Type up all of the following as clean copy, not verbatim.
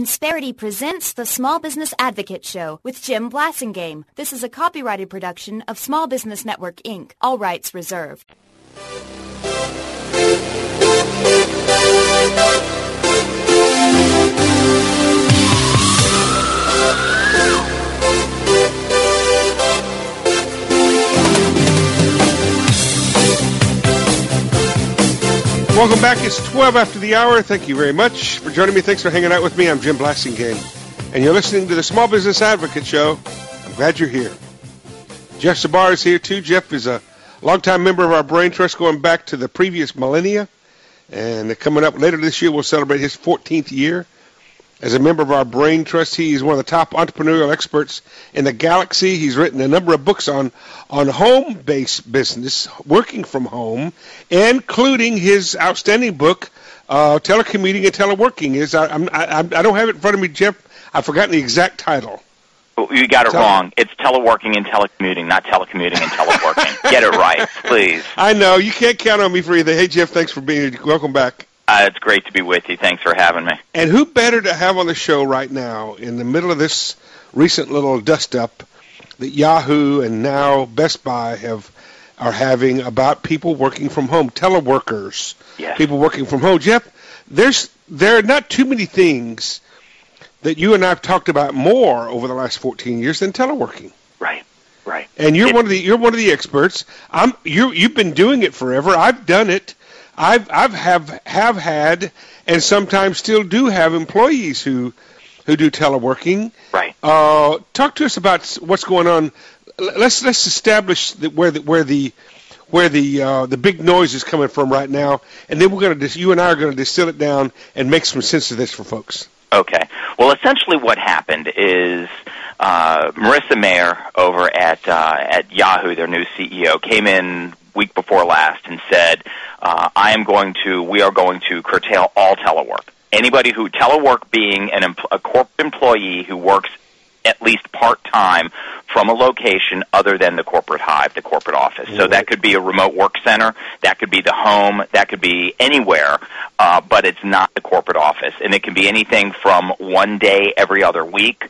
Insperity presents the Small Business Advocate Show with Jim Blasingame. This is a copyrighted production of Small Business Network, Inc. All rights reserved. Welcome back. It's 12 after the hour. Thank you very much for joining me. Thanks for hanging out with me. I'm Jim Blasingame, and you're listening to the Small Business Advocate Show. I'm glad you're here. Jeff Zabar is here, too. Jeff is a longtime member of our Brain Trust going back to the previous millennia, and coming up later this year, we'll celebrate his 14th year. As a member of our Brain Trust, he's one of the top entrepreneurial experts in the galaxy. He's written a number of books on home-based business, working from home, including his outstanding book, Telecommuting and Teleworking. I don't have it in front of me, Jeff. I've forgotten the exact title. You got it wrong. It's Teleworking and Telecommuting, not Telecommuting and Teleworking. Get it right, please. I know. You can't count on me for either. Hey, Jeff, thanks for being here. Welcome back. It's great to be with you. Thanks for having me. And who better to have on the show right now in the middle of this recent little dust-up that Yahoo and now Best Buy are having about people working from home, teleworkers, yes. People working from home. Jeff, there are not too many things that you and I have talked about more over the last 14 years than teleworking. Right. And you're one of the experts. You've been doing it forever. I've done it. I've had and sometimes still do have employees who do teleworking. Right. Talk to us about what's going on. Let's establish where the big noise is coming from right now, and then you and I are going to distill it down and make some sense of this for folks. Okay. Well, essentially what happened is Marissa Mayer over at Yahoo, their new CEO, came in week before last and said, we are going to curtail all telework. Anybody who telework being a corporate employee who works at least part-time from a location other than the corporate hive, the corporate office. So that could be a remote work center, that could be the home, that could be anywhere, but it's not the corporate office. And it can be anything from one day every other week.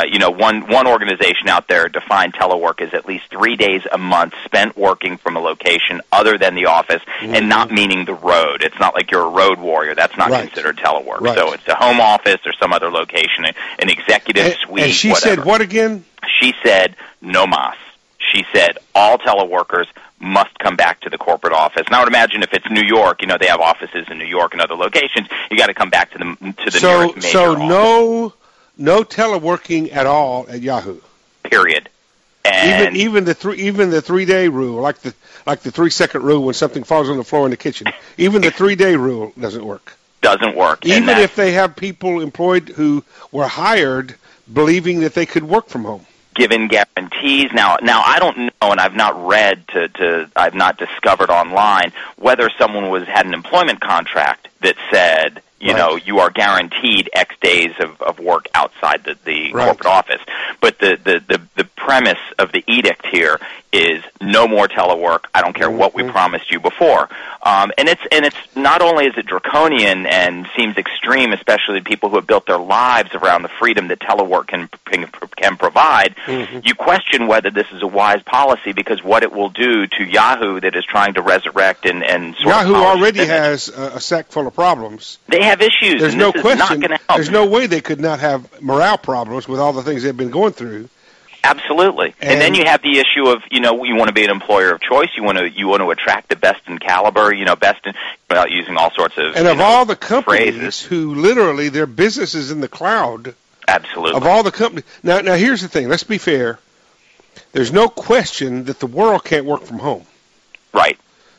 One organization out there defined telework as at least 3 days a month spent working from a location other than the office and not meaning the road. It's not like you're a road warrior. That's not considered telework. Right. So it's a home office or some other location, an executive suite, and she whatever. said what again? She said no mas. She said all teleworkers must come back to the corporate office. Now, I would imagine if it's New York, they have offices in New York and other locations. You got to come back to the nearest major office. No teleworking at all at Yahoo. Period. And even the 3 day rule, like the 3-second rule when something falls on the floor in the kitchen. Even the 3 day rule doesn't work. Doesn't work. Even if they have people employed who were hired believing that they could work from home. Given guarantees. Now I don't know, and I've not read I've not discovered online whether someone had an employment contract that said, you are guaranteed X days of work outside the corporate office. But the premise of the edict here is no more telework. I don't care what we promised you before. And it's not only is it draconian and seems extreme, especially to people who have built their lives around the freedom that telework can provide. You question whether this is a wise policy because what it will do to Yahoo that is trying to resurrect and sort Yahoo of already has a sack full of problems. They have issues. There's and no this question. Is not going to help. There's no way they could not have morale problems with all the things they've been going through. Absolutely. And then you have the issue of, you want to be an employer of choice. You want to attract the best in caliber, best in, without using all sorts of And of all the companies phrases. Who literally, their business is in the cloud. Absolutely. Of all the companies. Now here's the thing. Let's be fair. There's no question that the world can't work from home. Right.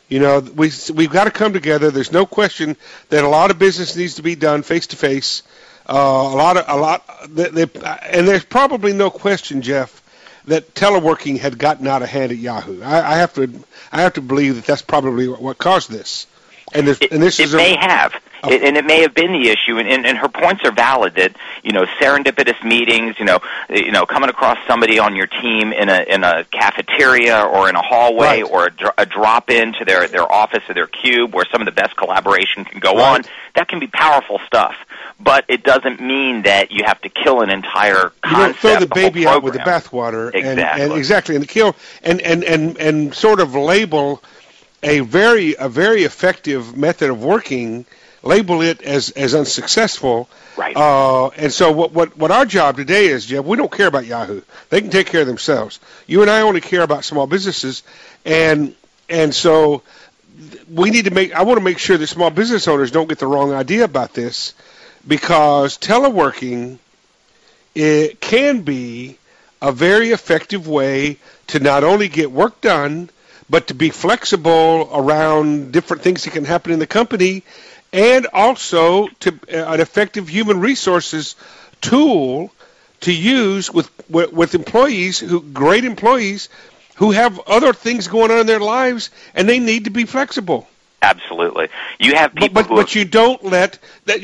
We've got to come together. There's no question that a lot of business needs to be done face to face. And there's probably no question, Jeff, that teleworking had gotten out of hand at Yahoo. I have to believe that that's probably what caused this. It may have. And it may have been the issue, and her points are valid that, serendipitous meetings, coming across somebody on your team in a cafeteria or in a hallway, right, or a drop-in to their office or their cube where some of the best collaboration can go on, that can be powerful stuff. But it doesn't mean that you have to kill an entire concept. You don't throw the baby out with the bathwater. Exactly. And kill and sort of label a very effective method of working, label it as unsuccessful. Right. And so what our job today is, Jeff, we don't care about Yahoo. They can take care of themselves. You and I only care about small businesses, and so we need to I want to make sure that small business owners don't get the wrong idea about this, because teleworking, it can be a very effective way to not only get work done, but to be flexible around different things that can happen in the company, and also to an effective human resources tool to use with employees, great employees who have other things going on in their lives, and they need to be flexible. Absolutely. You have people but you don't let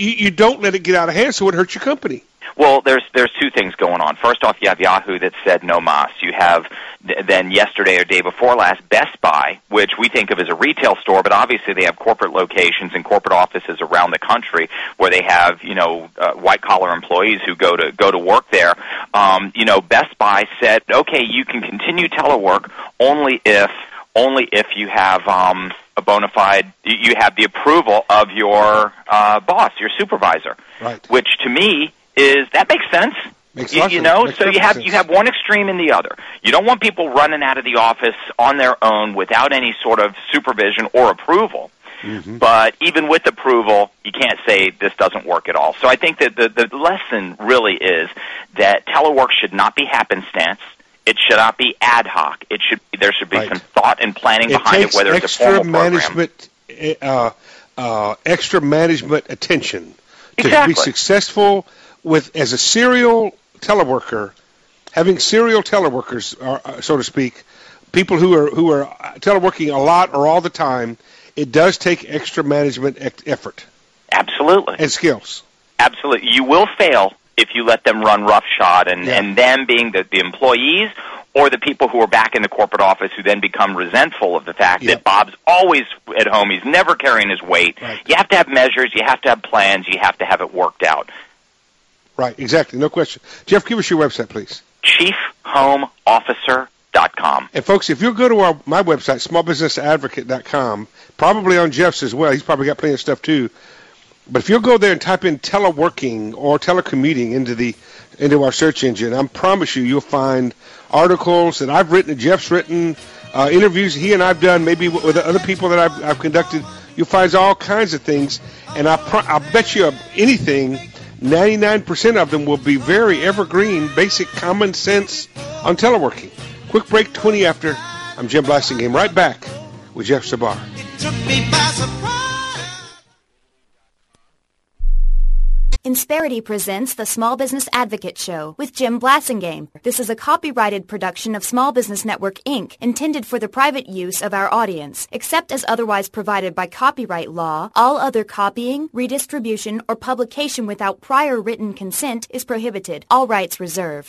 it get out of hand so it hurts your company. Well, there's two things going on. First off, you have Yahoo that said no mas. You have then yesterday or day before last Best Buy, which we think of as a retail store, but obviously they have corporate locations and corporate offices around the country where they have white collar employees who go to work there. Best Buy said, okay, you can continue telework only if you have a bona fide, you have the approval of your boss, your supervisor, right? Which to me that makes sense. So you have one extreme and the other. You don't want people running out of the office on their own without any sort of supervision or approval. Mm-hmm. But even with approval, you can't say this doesn't work at all. So I think that the lesson really is that telework should not be happenstance. It should not be ad hoc. There should be some thought and planning behind it, whether it's a formal program. Extra management attention to be successful as a serial teleworker, having serial teleworkers, so to speak, people who are teleworking a lot or all the time. It does take extra management effort. Absolutely. And skills. Absolutely. You will fail if you let them run roughshod, and them being the employees or the people who are back in the corporate office who then become resentful of the fact that Bob's always at home, he's never carrying his weight. Right. You have to have measures, you have to have plans, you have to have it worked out. Right, exactly, no question. Jeff, give us your website, please. ChiefHomeOfficer.com. And folks, if you'll go to my website, smallbusinessadvocate.com, probably on Jeff's as well, he's probably got plenty of stuff too, but if you'll go there and type in teleworking or telecommuting into our search engine, I promise you'll find articles that I've written, that Jeff's written, interviews he and I've done, maybe with other people that I've conducted. You'll find all kinds of things, and I'll bet you anything, 99% of them will be very evergreen, basic common sense on teleworking. Quick break, 20 after. I'm Jim Blasingame, right back with Jeff Sabar. It took me by surprise. Insperity presents the Small Business Advocate Show with Jim Blasingame. This is a copyrighted production of Small Business Network, Inc., intended for the private use of our audience. Except as otherwise provided by copyright law, all other copying, redistribution, or publication without prior written consent is prohibited. All rights reserved.